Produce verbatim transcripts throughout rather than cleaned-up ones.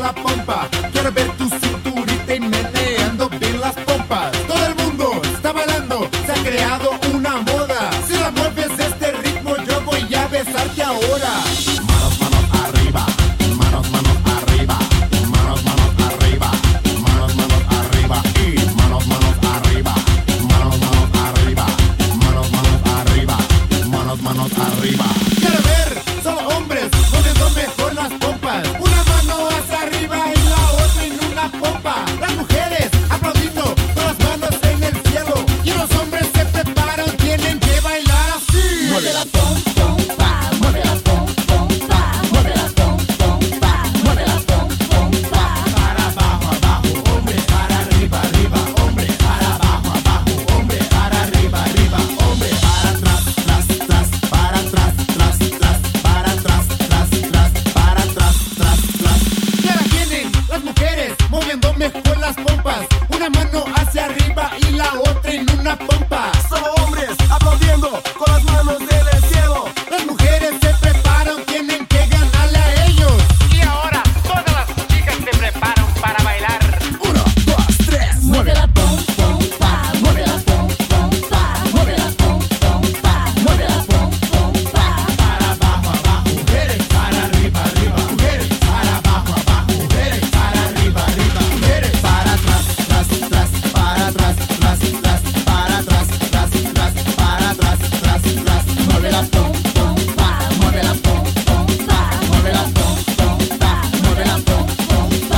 la pompa. Quiero ver tu cinturita y meneando bien las pompas. Todo el mundo está bailando, se ha creado una moda. Si la mueves este ritmo, yo voy a besarte ahora. Manos, manos arriba, manos, manos arriba, manos, manos arriba, manos, manos arriba y manos, manos arriba, manos, manos arriba, manos, manos arriba, manos, manos arriba. Quiero ver solo hombres moviendo mejor las pompas. Una mano hacia arriba y la otra en una pompa. Las mujeres aplaudiendo con las manos en el cielo y los hombres se preparan, tienen que bailar así. Mueve la pom pom pa, mueve la pom pom pa, mueve la pom pom pa, mueve la pom pom pa. Para abajo abajo, hombre, para arriba arriba, hombre, para abajo abajo, hombre, para arriba arriba, hombre, para atrás tras tras, para atrás tras tras, para atrás tras tras, para atrás tras tras. Y ahora vienen las mujeres moviendo mejor las pompas. Una mano hacia arriba y la otra en una pompa. Solo hombres aplaudiendo con las manos en el cielo. Las mujeres se preparan, tienen que ganarle a ellos. Y ahora todas las chicas se preparan para bailar. Uno, dos, tres. Mueve la pom pom pa, mueve la pom pom pa, mueve la pom pom pa, mueve la pom pom pa. Para abajo abajo, mujeres, para arriba arriba, mujeres, para abajo abajo, mujeres, para arriba arriba, mujeres, para atrás tras tras, para atrás tras tras, para atrás tras tras, para atrás tras tras. Mueve la pom pom pa, mueve la pom pom pa, mueve la pom pom pa, mueve la pom pom pa.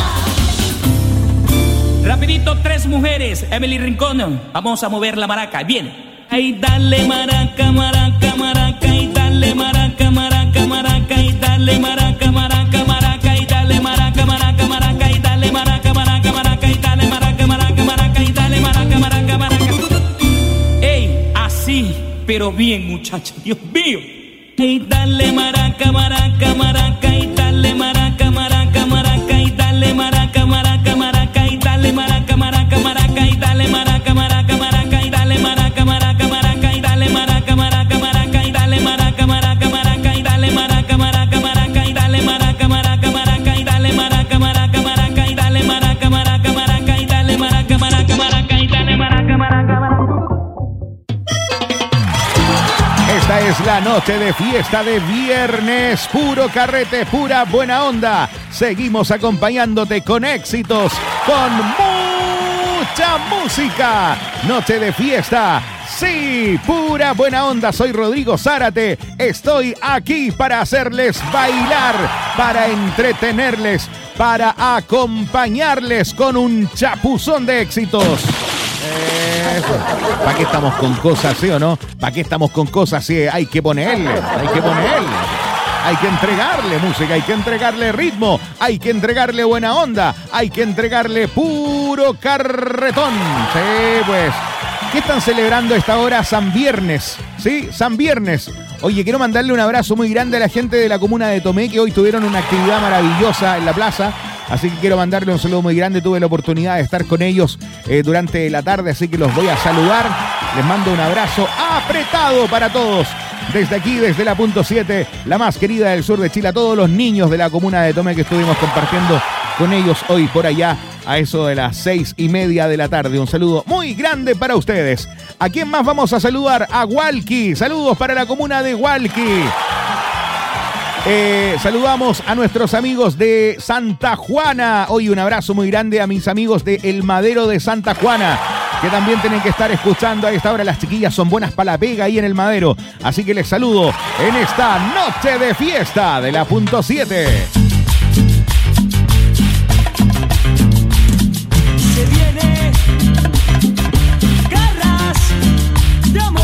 Rapidito, tres mujeres. Emily Rincón, vamos a mover la maraca. Bien. Ay, dale maraca, maraca, maraca. Y dale maraca, maraca, maraca. Y dale maraca, maraca, maraca. Y dale maraca, maraca, maraca. Y dale maraca, maraca, maraca. Y dale maraca, maraca, maraca. Y dale maraca, maraca, maraca. Ey, así, pero bien, muchacha. Dios mío. Y dale maraca, maraca, maraca. Y dale maraca, maraca, maraca. Y dale maraca, maraca, maraca. Y dale maraca, maraca, maraca. Y dale maraca, maraca, maraca. Y dale maraca, maraca, maraca. Y dale maraca, maraca, maraca. Y dale maraca, maraca, maraca. Y dale maraca, maraca, maraca. Y dale maraca, maraca, maraca. Y dale maraca, maraca, maraca. Y dale maraca, maraca, maraca. Y dale maraca, maraca, maraca. Y dale maraca, maraca, maraca. Esta es la noche de fiesta de viernes, puro carrete, pura buena onda. Seguimos acompañándote con éxitos, con mucha música. Noche de fiesta, sí, pura buena onda. Soy Rodrigo Zárate, estoy aquí para hacerles bailar, para entretenerles, para acompañarles con un chapuzón de éxitos. ¿Para qué estamos con cosas, sí o no? ¿Para qué estamos con cosas, sí? Hay que ponerle, hay que ponerle. Hay que entregarle música, hay que entregarle ritmo, hay que entregarle buena onda, hay que entregarle puro carretón. Sí, pues. ¿Qué están celebrando a esta hora? San Viernes, ¿sí? San Viernes. Oye, quiero mandarle un abrazo muy grande a la gente de la comuna de Tomé, que hoy tuvieron una actividad maravillosa en la plaza. Así que quiero mandarle un saludo muy grande. Tuve la oportunidad de estar con ellos eh, durante la tarde, así que los voy a saludar. Les mando un abrazo apretado para todos. Desde aquí, desde la punto siete, la más querida del sur de Chile, a todos los niños de la comuna de Tomé que estuvimos compartiendo con ellos hoy por allá a eso de las seis y media de la tarde. Un saludo muy grande para ustedes. ¿A quién más vamos a saludar? A Hualqui. Saludos para la comuna de Hualqui. Eh, saludamos a nuestros amigos de Santa Juana. Hoy un abrazo muy grande a mis amigos de El Madero de Santa Juana, que también tienen que estar escuchando a esta hora. Las chiquillas son buenas para la pega ahí en El Madero. Así que les saludo en esta noche de fiesta de la punto siete. Se viene Garras de Amor.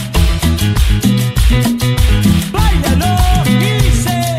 Báilalo, dice.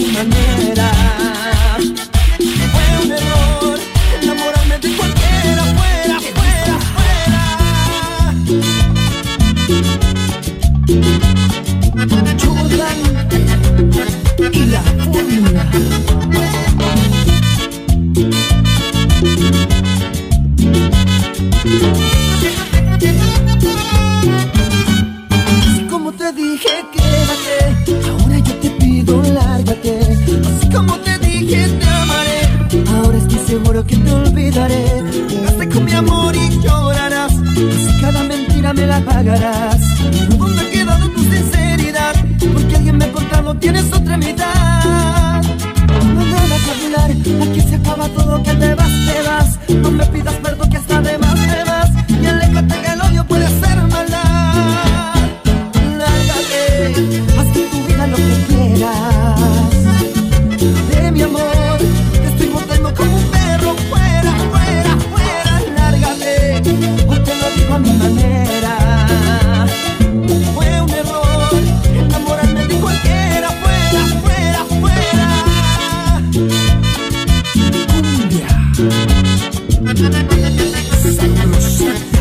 mi manera. Fue un error enamorarme de cualquiera, fuera, fuera, fuera. Jordan y la fórmula. Así como te dije quédate, ahora yo te pido lárgate. Así como te dije te amaré, ahora estoy seguro que te olvidaré. Jugaste con mi amor y llorarás, así cada mentira me la pagarás. Pero ¿dónde ha quedado tu sinceridad? Porque alguien me ha contado tienes otra mitad. No hay nada que hablar, aquí se acaba todo, que te vas, te vas. No me pidas perdón que está de más, te vas. Y aléjate que el odio puede ser maldad. Lárgate, haz en tu vida lo que quieras. De mi amor, te estoy botando como un perro. Fuera, fuera, fuera, lárgate. Hoy te lo digo a mi manera. Fue un error enamorarme de cualquiera. Fuera, fuera, fuera. Cumbia sabrosita.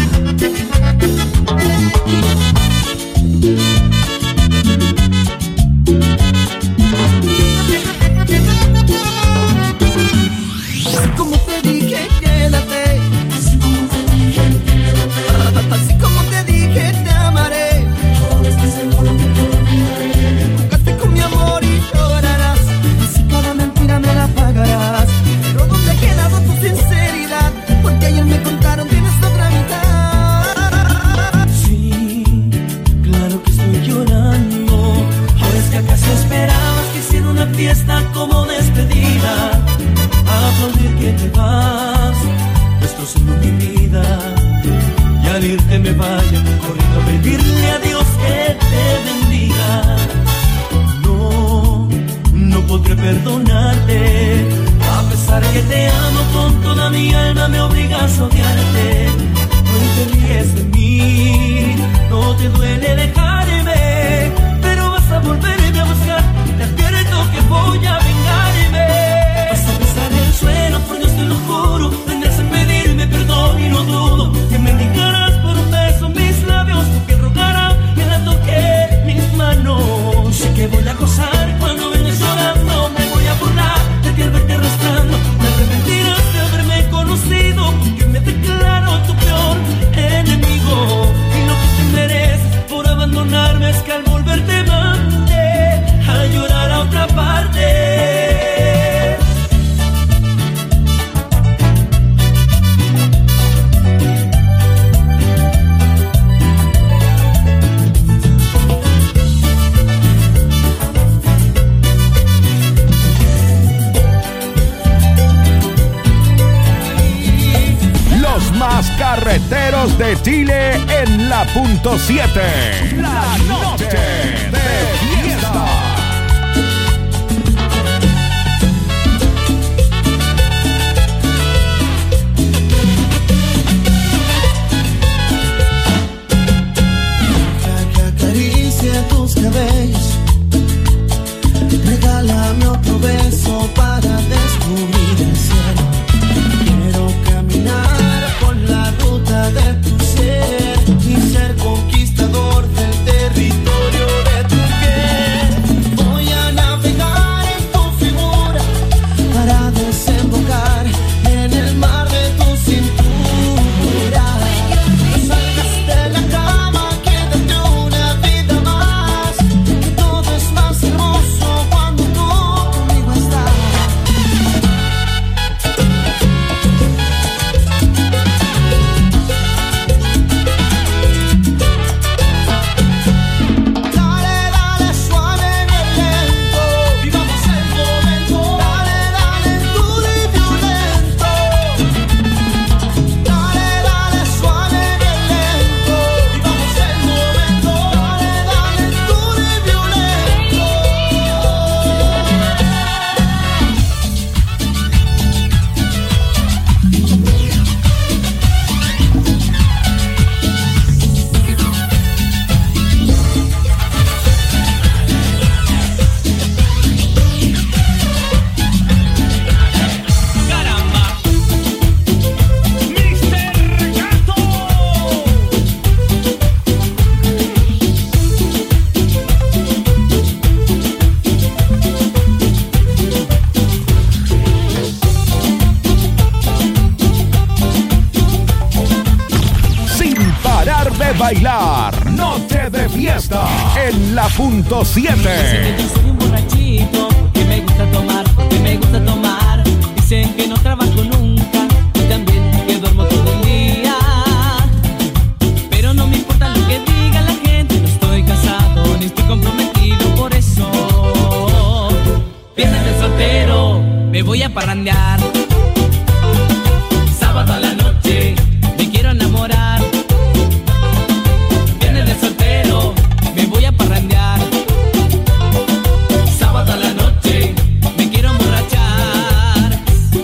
Así como te dije, quédate. Así como te dije, así como te dije, te amaré. Jugaste con mi amor y llorarás, así cada mentira me la pagarás. Pero ¿dónde ha quedado tu sinceridad? Porque ayer me contaron tienes otra mitad. Sí, claro que estoy llorando. Ahora es que acaso esperabas que hiciera una fiesta como despedida. Aplaudir que te vas, destrozando mi vida. Y al irte me vaya corriendo a pedirle a Dios que te bendiga. No, no podré perdonarte. A pesar que te amo con toda mi alma, me obligas a odiarte. Hoy te ríes de mí, no te duele dejarme, pero vas a volverme a buscar. Te advierto que voy a vengarme. Vas a besar el suelo, por Dios te lo juro. Vendrás a pedirme perdón y no dudo que me indicarás por un beso mis labios, que rogarán que la toque mis manos. Sé que voy a gozar cuando vengas llorando, me voy a burlar de ti al verte arrastrando. Te arrepentirás de haberme conocido, que me declaro tu peor enemigo. Y lo que te mereces por abandonarme es que al volverte mande a llorar a otra parte. Los más carreteros de Chile en la punto siete. La noche de fiesta. Deja que acaricie tus cabellos, regálame otro beso para descubrir el cielo. Quiero caminar por la ruta de tu ser y ser conquistador del territorio de tu piel. bailar, noche de fiesta en la punto Dicen siete. que yo soy un borrachito, que me gusta tomar, que me gusta tomar. Dicen que no trabajo nunca, y también que duermo todo el día. Pero no me importa lo que diga la gente, no estoy casado ni estoy comprometido, por eso viernes de soltero, me voy a parrandear. Sábado a la noche, me quiero enamorar. Viernes de soltero, me voy a parrandear. Sábado a la noche, me quiero emborrachar.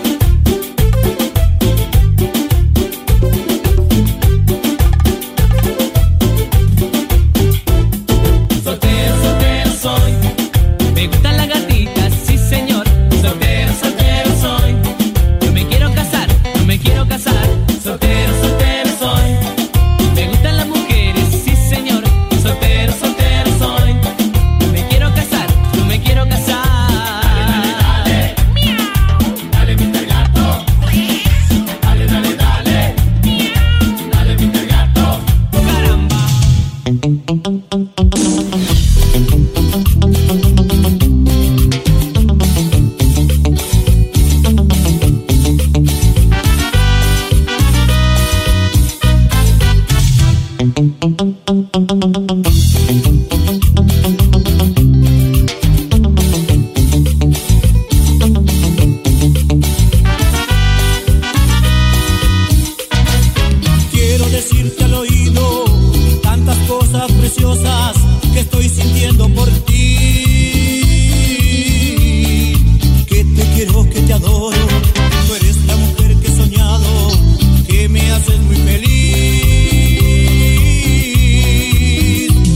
Soltero, soltero soy, me gustan las gatitas, sí señor. Soltero, soltero soy, yo me quiero casar, yo me quiero casar. Soltero, soltero soy, me gustan las mujeres, sí señor. Soltero, soltero soy, yo me quiero casar, yo me quiero casar. Dale, dale, dale, dale, mister Gato. Dale, dale, dale, dale, mister Gato. Caramba. Quiero decirte al oído tantas cosas preciosas que estoy sintiendo por ti. Que te quiero, que te adoro. Tú eres la mujer que he soñado, que me haces muy feliz.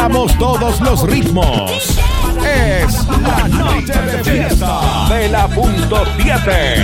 entregamos todos los ritmos. Es la noche de fiesta de la punto siete.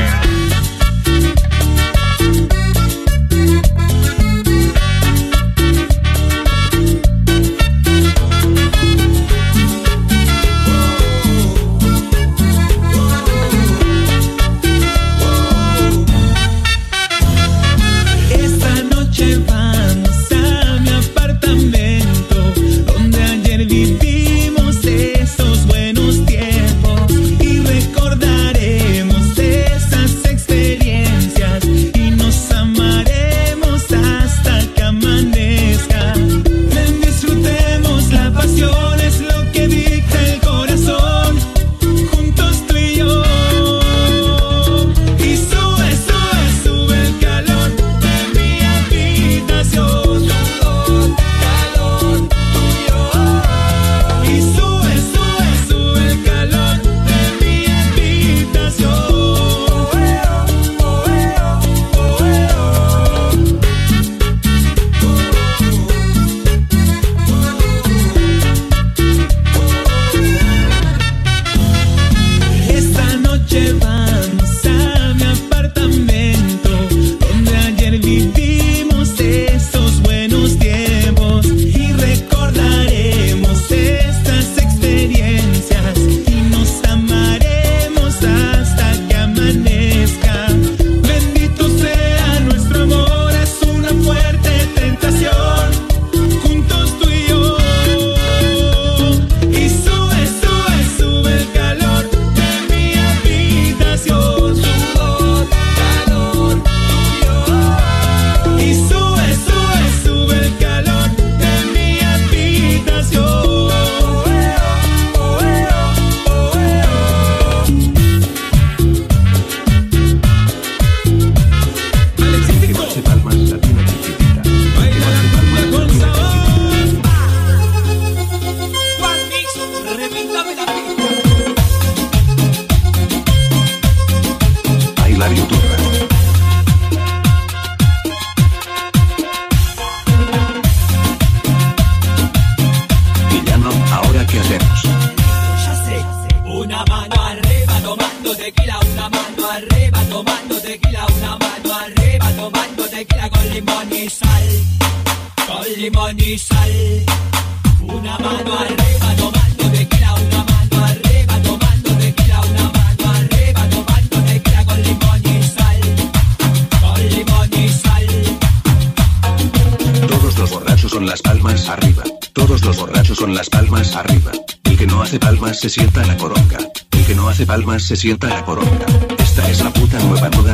Se sienta la poronga. El que no hace palmas se sienta la poronga. Esta es la puta nueva moda.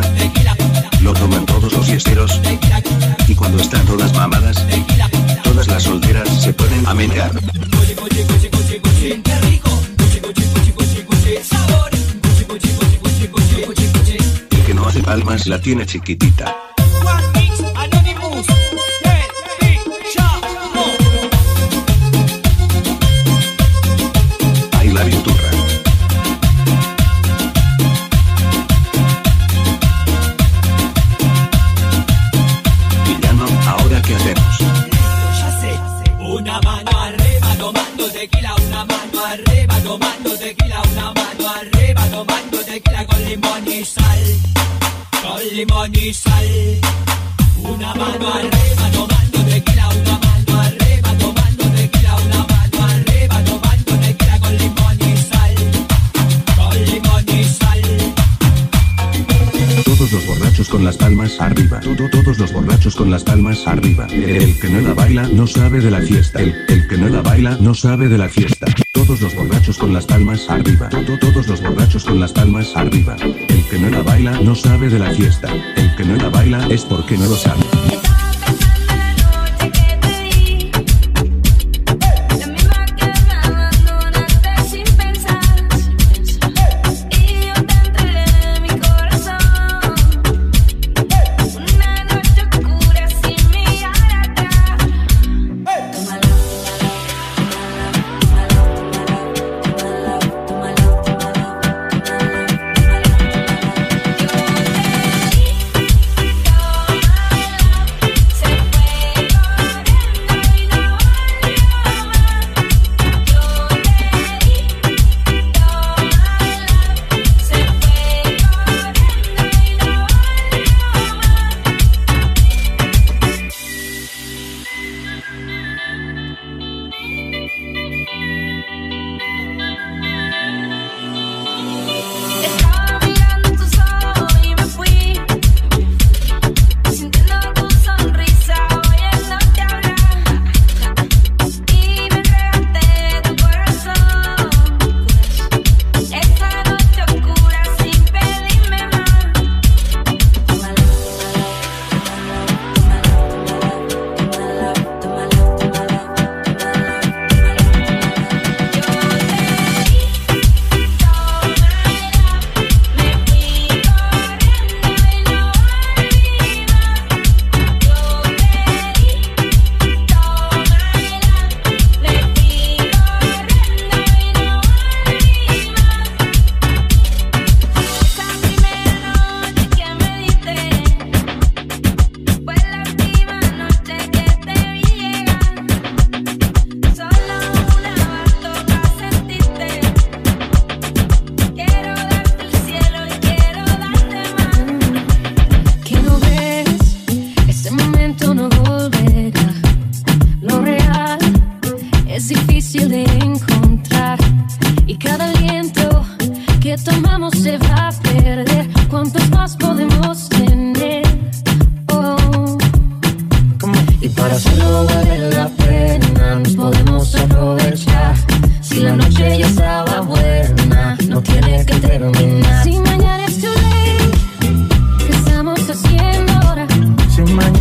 Lo toman todos los fiesteros. Y cuando están todas mamadas, todas las solteras se ponen a mengar. El que no hace palmas la tiene chiquitita. Limón y sal, una mano arriba tomando tequila, una mano arriba tomando tequila, una mano arriba tomando tequila con limón y sal, con limón y sal. Todos los borrachos con las palmas arriba, todo, todos los borrachos con las palmas arriba. El que no la baila no sabe de la fiesta, el, el que no la baila no sabe de la fiesta. Todos los borrachos con las palmas arriba, todo, todos los borrachos con las palmas arriba. El que no la baila no sabe de la fiesta, el que no la baila es porque no lo sabe.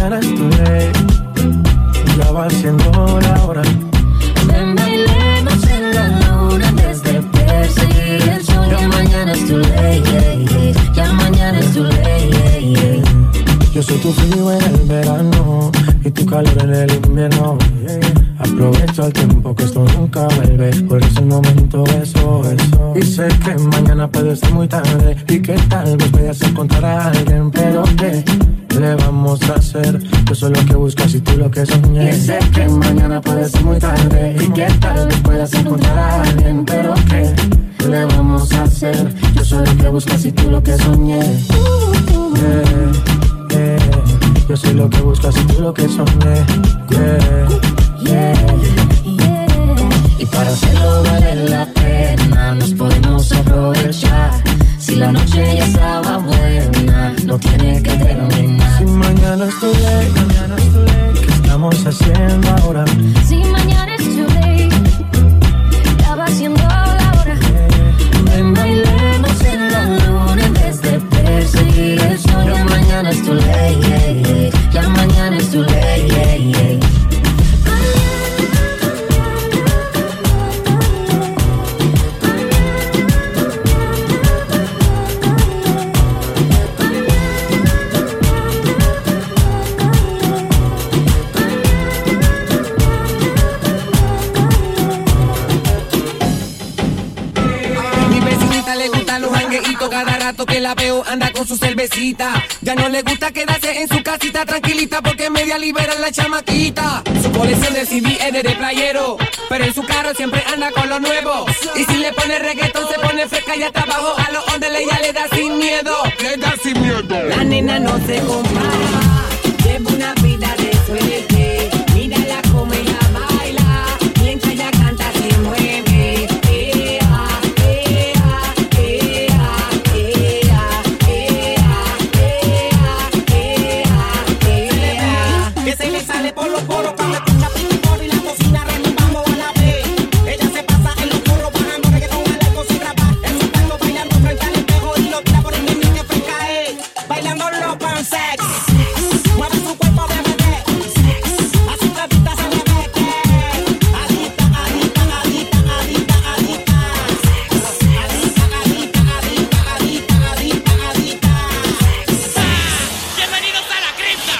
mañana es too late. Ya va siendo la hora. Ven, bailemos en la luna antes de perseguir el sol. Ya mañana es too late. Ya mañana es too late. Yo soy tu frío en el verano y tu calor en el invierno. Aprovecho el tiempo que esto nunca vuelve. Por ese momento beso, beso. Y sé que mañana puede ser muy tarde y que tal vez vayas a encontrar a alguien. Pero ¿qué le vamos a hacer? Yo soy lo que buscas y tú lo que soñé. Y sé que mañana puede ser muy tarde y que tal vez puedas encontrar a alguien. Pero ¿qué le vamos a hacer? Yo soy lo que buscas y tú lo que soñé. Yeah, yeah. Yo soy lo que buscas y tú lo que soñé. Yeah. Yeah, yeah. Y para hacerlo vale la pena, nos podemos aprovechar. Si la noche ya estaba buena, no tiene que terminar. Si mañana es too late, mañana es too late, ¿qué estamos haciendo ahora? Si mañana es too late, ya va siendo la hora. Ven, bailemos en la luna en vez de perseguir el sol. Ya mañana es too late, ya mañana es too late. Cada rato que la veo anda con su cervecita. Ya no le gusta quedarse en su casita tranquilita porque media libera la chamaquita. Su colección de C D es de, de playero, pero en su carro siempre anda con lo nuevo. Y si le pone reggaetón se pone fresca y hasta abajo a los ondes ella le da sin miedo. Le da sin miedo. La nena no se compara, lleva una vida de suerte. Mírala como ella baila, mientras ella canta se mueve. Por los poros cuando escucha pintor y la cocina retumbando a la vez. Ella se pasa en los porros bajando reggaetón al algo sin grabar. En su tango bailando frente al espejo y lo tira por el niño que fue caer. Bailando los pan sex. Mueve su cuerpo de bebé. A su cabita se le mete. Adita, adita, adita, adita, adita. Adita, adita, adita, adita, adita, adita. Bienvenidos a la cripta.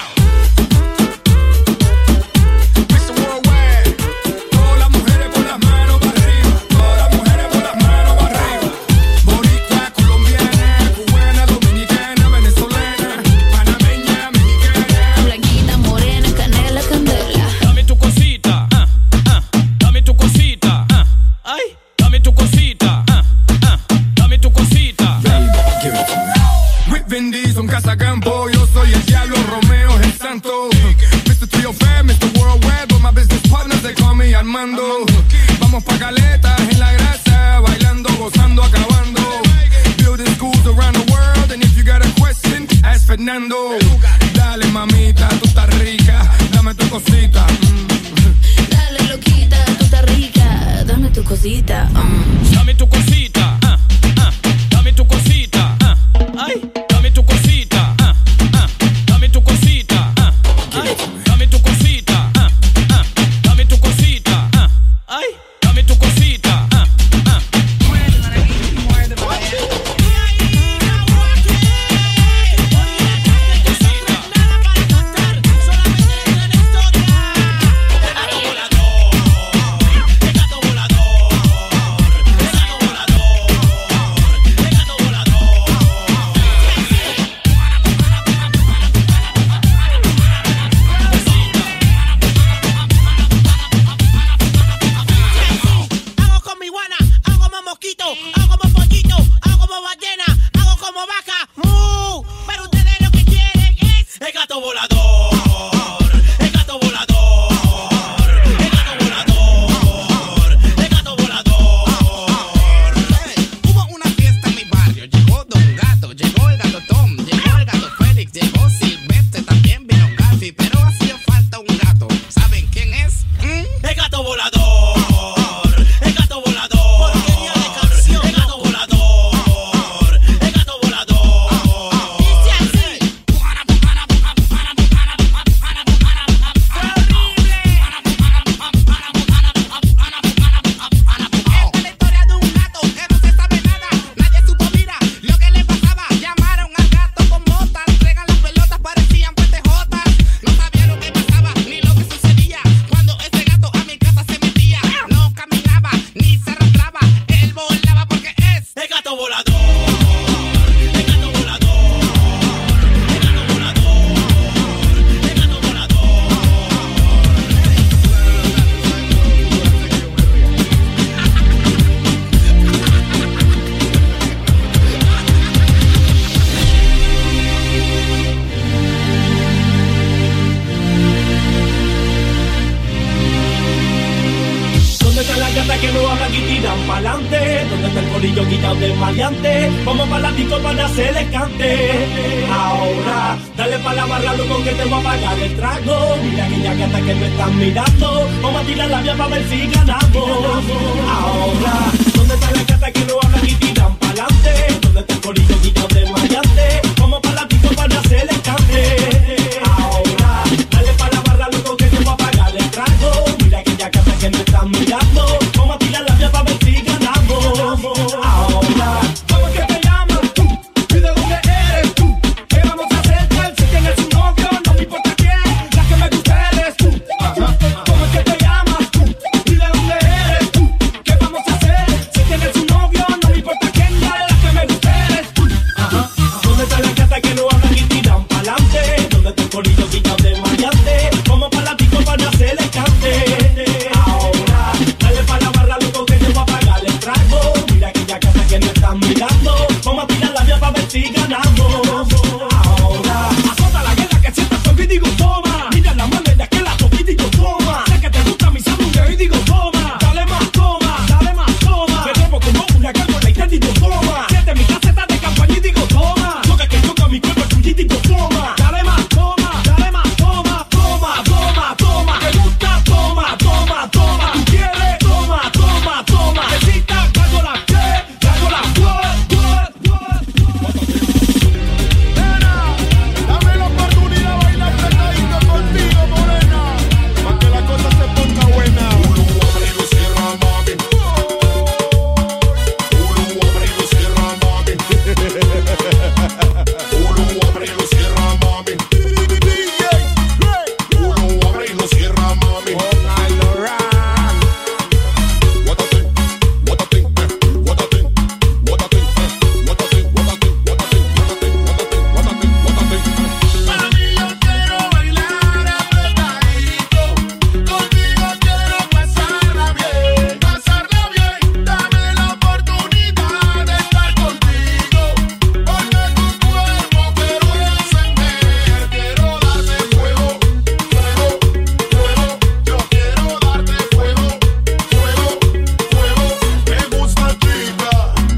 Campo, yo soy el diablo, Romeo es el santo. mister Trio Fair, mister Worldwide, but my business partners they call me Armando. Vamos pa' caletas en la grasa, bailando, gozando, acabando. Building schools around the world, and if you got a question, ask Fernando. Dale mamita, tú estás rica, dame tu cosita. Mm. Dale loquita, tú estás rica, dame tu cosita. Mm. Dame tu cosita, uh, uh, dame tu cosita, uh, ay. Dame tu cosita, ah, ah, dame tu cosita, ah, ay, dame tu cosita, ah, ah, dame tu cosita, ah, ay, dame tu cosita, ah, ah. tiran pa'lante. Donde está el corillo quitado de maleante. Vamos pa' la disco para hacerle cante. Ahora, dale pa' la barra, loco, que te voy a pagar el trago. Mira aquella gata que me están mirando. Vamos a tirar la vía pa' ver si ganamos. Ahora, ¿dónde está la gata que no hablan y tiran pa'lante? ¿Dónde está el corillo quitado de maleante? Vamos pa' la disco para hacerle cante. Ahora, dale pa' la barra, loco, que te voy a pagar el trago. Mira aquella gata que me están mirando. Vamos a tirar la vía pa' ver si ganamos. Ahora, ¿cómo es que te llamas? ¿Y de dónde eres tú? ¿Qué vamos a hacer? Si tienes un novio, no me importa quién. La que me gusta eres tú. ¿Cómo es que te llamas tú? ¿Y de dónde eres tú? ¿Qué vamos a hacer? Si tienes un novio, no me importa quién. La que me gusta eres tú. ¿Dónde está la gata que no hablan y tiran pa'lante? ¿Dónde está el corillo quitado de maleante? Vamos pa' la disco para hacerle cante. Ahora, dale pa' la barra, loco, que te voy a pagar el trago. Mira aquella gata que me están mirando. Vamos a tirar la vía pa' ver si ganamos. Ahora, azota la guerra que sientas hoy y digo toma. Mira la manera que la toqué y digo toma. Sé que te gusta mi sangre y digo toma. Dale más toma, dale más toma. Me muevo como una gárgola y te digo toma. Siente mi caseta de campaña y digo toma. Toca que toca mi cuerpo y digo toma. Dale más toma, dale más toma. Toma, toma, toma. Te gusta, toma, toma, toma. Tú quieres, toma, toma, toma. Necesitas gárgola, ¿qué? Gárgola, what, what, what, Dame la oportunidad de bailar apretadito contigo, morena, para que la cosa se ponga buena. Uno abre y lo cierra, mami. Uno abre y lo cierra, mami. Uno abre y lo cierra, mami. Uno abre y lo cierra, mami. What a thing, what a thing, what a thing, what a thing, what a thing, what a thing, what a thing, what a thing, what a thing, what a thing, what a thing. Para mí yo quiero bailar apretadito, contigo quiero pasarla bien, pasarla bien. Dame la oportunidad de estar contigo, porque tu cuerpo quiero encender, quiero darte fuego, fuego, fuego. Yo quiero darte fuego, fuego, fuego. Me gusta, chica,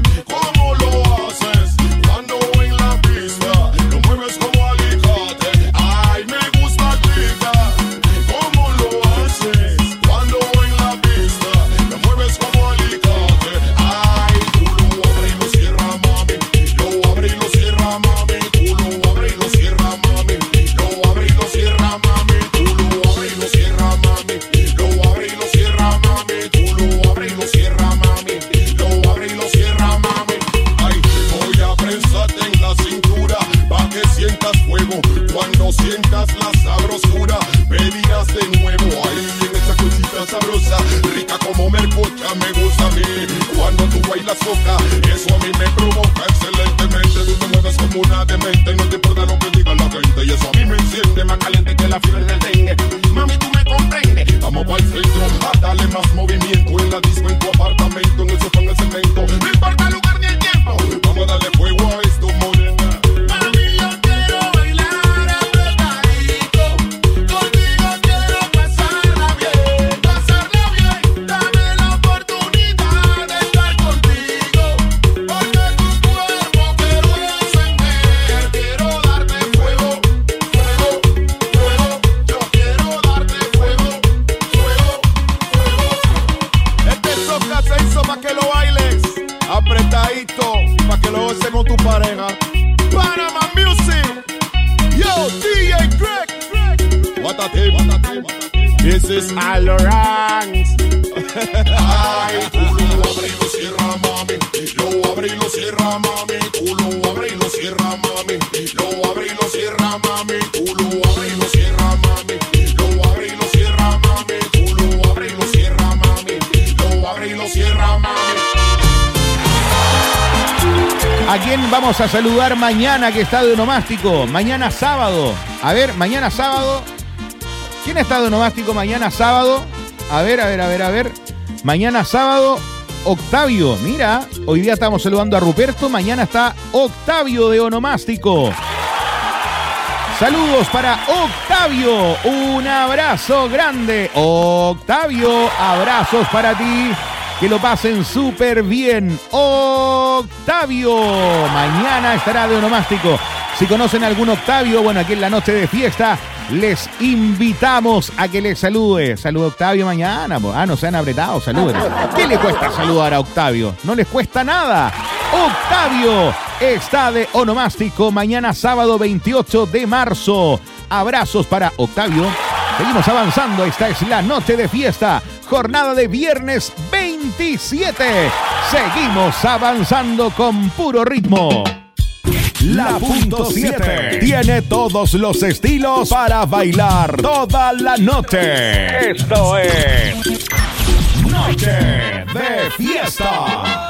cómo lo haces cuando en la pista lo mueves como alicate. Ay, me gusta, chica, cómo lo haces cuando en la pista lo mueves como alicate. Ay, tú lo abres y lo cierras, mami. Lo abres y lo cierras, mami. Tú lo abres y lo cierras, mami. Lo abres y lo cierras, mami. Tú lo abres y lo cierras, mami. Lo abres y lo cierras, mami. Tú lo abres y lo cierras, mami. Lo abres y lo cierras, mami. Ay, voy a prensarte en la cintura pa' que sientas fuego. Cuando sientas la sabrosura, pedirás de nuevo. Ay, en esa cosita sabrosa, rica como mercocha, me gusta a mí. Cuando tú bailas soca, eso a mí me provoca excelentemente. Tú te mueves como una demente, no te importa lo que diga la gente. Y eso a mí me enciende, más caliente que la fiebre del dengue. Mami, tú me comprendes. Vamos pa'l centro, a darle más movimiento. En la disco, en tu apartamento, en el sofá, en el cemento. No importa el lugar ni el tiempo, vamos a darle fuego a esto, morena. Para mí yo quiero bailar apretadito, contigo quiero pasarla bien, pasarla bien. Dame la oportunidad de estar contigo, porque tu cuerpo quiero encender, quiero darte fuego, fuego, fuego. Yo quiero darte fuego, fuego, fuego. Este soca se hizo pa' que lo bailes apretadito, pa' que lo goces con tu pareja. Panama Music, yo, D J Greg. What a tip, what a tip. This is Alorans. Ay, tú lo abres y lo cierras, mami. Lo abres y lo cierras, mami. Tú lo abres y lo cierras, mami. Lo abres y lo cierras, mami. Tú lo abres y lo cierras, mami. Lo abres y lo cierras, mami. Tú lo abres y lo cierras, mami. Lo abres y lo cierras, mami. ¿A quién vamos a saludar mañana que está de onomástico? Mañana sábado. A ver, mañana sábado. ¿Quién está de onomástico mañana sábado? A ver, a ver, a ver, a ver. Mañana sábado, Octavio. Mira, hoy día estamos saludando a Ruperto. Mañana está Octavio de onomástico. Saludos para Octavio. Un abrazo grande. Octavio, abrazos para ti. que lo pasen súper bien. Octavio, mañana estará de onomástico. Si conocen algún Octavio, bueno, aquí en la noche de fiesta, les invitamos a que les salude. Saluda Octavio mañana. Ah, no se han apretado, saluden. ¿Qué le cuesta saludar a Octavio? No les cuesta nada. Octavio está de onomástico mañana sábado veintiocho de marzo. Abrazos para Octavio. Seguimos avanzando, esta es la noche de fiesta, jornada de viernes veintisiete. Seguimos avanzando con puro ritmo. La punto siete tiene todos los estilos para bailar toda la noche. Esto es Noche de Fiesta.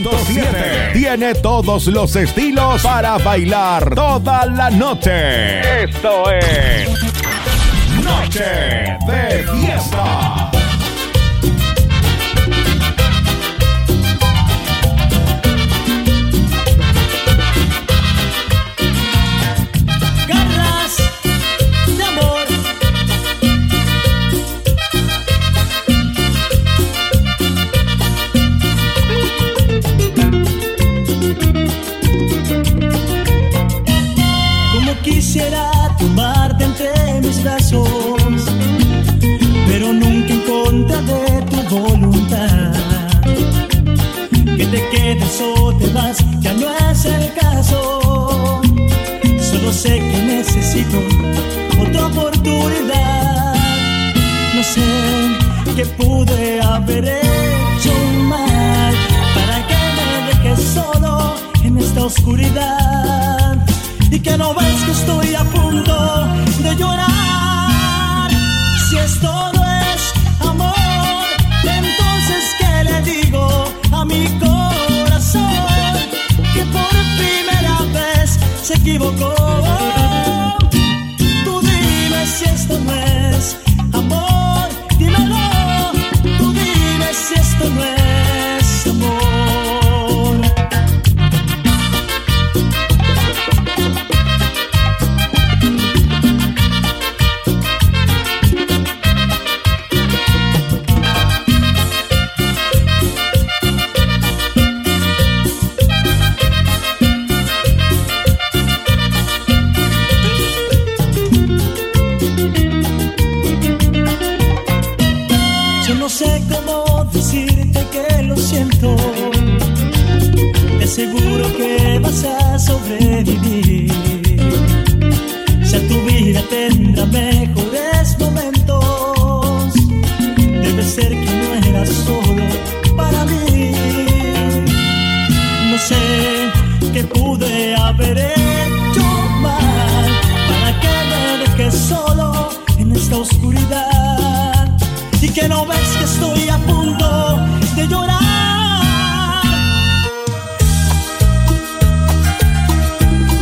punto siete tiene todos los estilos para bailar toda la noche. Esto es Noche de Fiesta. Quisiera tomarte entre mis brazos, pero nunca en contra de tu voluntad. Que te quedes o te vas, ya no es el caso. Solo sé que necesito otra oportunidad. No sé qué pude haber hecho mal para que me dejes solo en esta oscuridad. Y que no ves que estoy a punto de llorar. Si esto no es amor, entonces ¿qué le digo a mi corazón? Que por primera vez se equivocó. Tú dime si esto no es amor, dímelo. Tú dime si esto no es amor. No sé cómo decirte que lo siento. Te aseguro que vas a sobrevivir. Ya tu vida tendrá mejores momentos. Debe ser que no eras solo para mí. No sé qué pude haber hecho mal para que me dejes solo en esta oscuridad. Y que no ves que estoy a punto de llorar.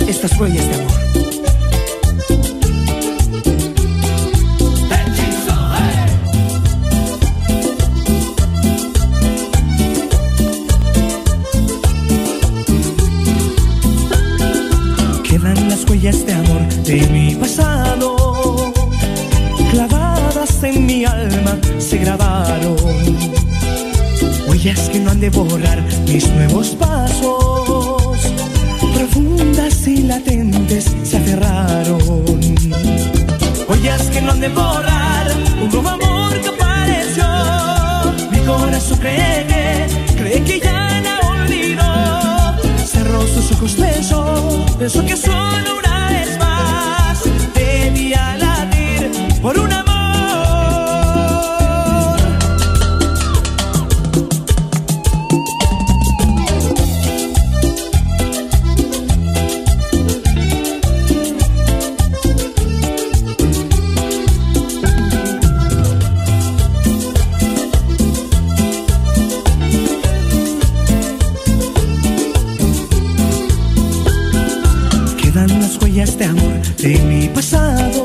estas huellas de amor. Quedan las huellas de amor de mi pasado, clavadas en mi alma se grabaron. Huellas que no han de borrar mis nuevos pasos, profundas y latentes se aferraron. Huellas que no han de borrar un nuevo amor que apareció. Mi corazón cree que, cree que ya la olvidó. Cerró sus ojos, pensó, pensó que solo una vez más debía latir por un amor. De amor de mi pasado,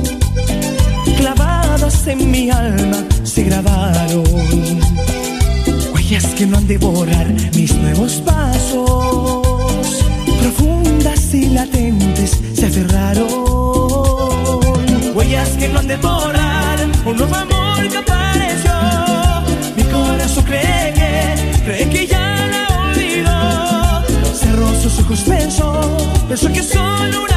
clavadas en mi alma se grabaron. Huellas que no han de borrar mis nuevos pasos, profundas y latentes se aferraron. Huellas que no han de borrar un nuevo amor que apareció. Mi corazón cree que, cree que ya la olvidó. Cerró sus ojos, pensó, pensó que solo una